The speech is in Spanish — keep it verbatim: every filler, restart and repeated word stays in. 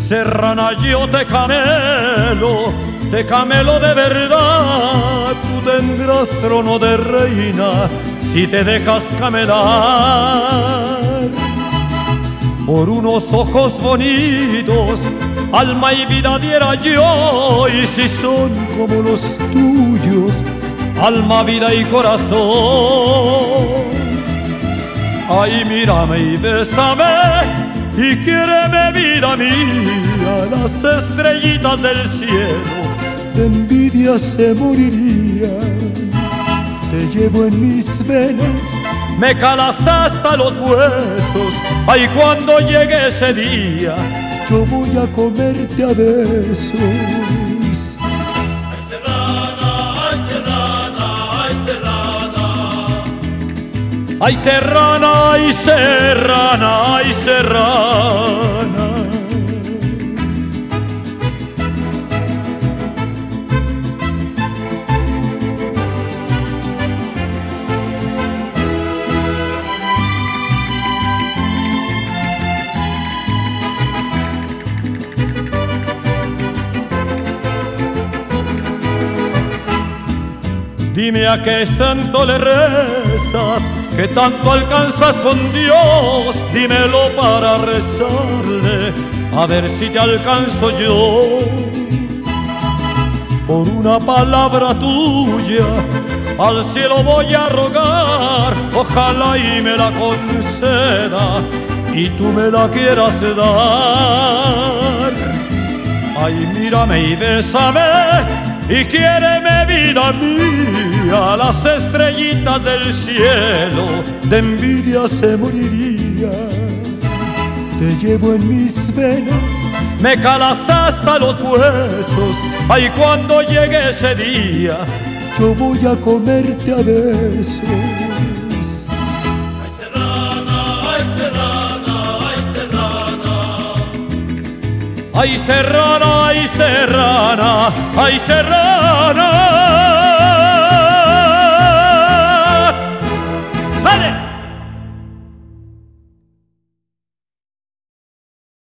Serrana, yo te camelo, te camelo de verdad. Tú tendrás trono de reina si te dejas camelar por unos ojos bonitos. Alma y vida diera yo, y si son como los tuyos, alma, vida y corazón. Ay, mírame y bésame y quiéreme, vida mía. Las estrellitas del cielo de envidia se morirían. Te llevo en mis venas, me calas hasta los huesos. Ay, cuando llegue ese día, yo voy a comerte a besos. Ay, serrana, ay, serrana, ay, serrana. Ay, serrana, ay, serrana, ay, serrana. Dime a qué santo le rezas, que tanto alcanzas con Dios. Dímelo para rezarle, a ver si te alcanzo yo. Por una palabra tuya al cielo voy a rogar, ojalá y me la conceda y tú me la quieras dar. Ay, mírame y bésame y quiéreme, vida mía. Las estrellitas del cielo de envidia se morirían. Te llevo en mis venas, me calas hasta los huesos. Ay, cuando llegue ese día, yo voy a comerte a besos. Ay, serrana, ay, serrana, ay, serrana. Ay, serrana, ay, serrana, ay, serrana.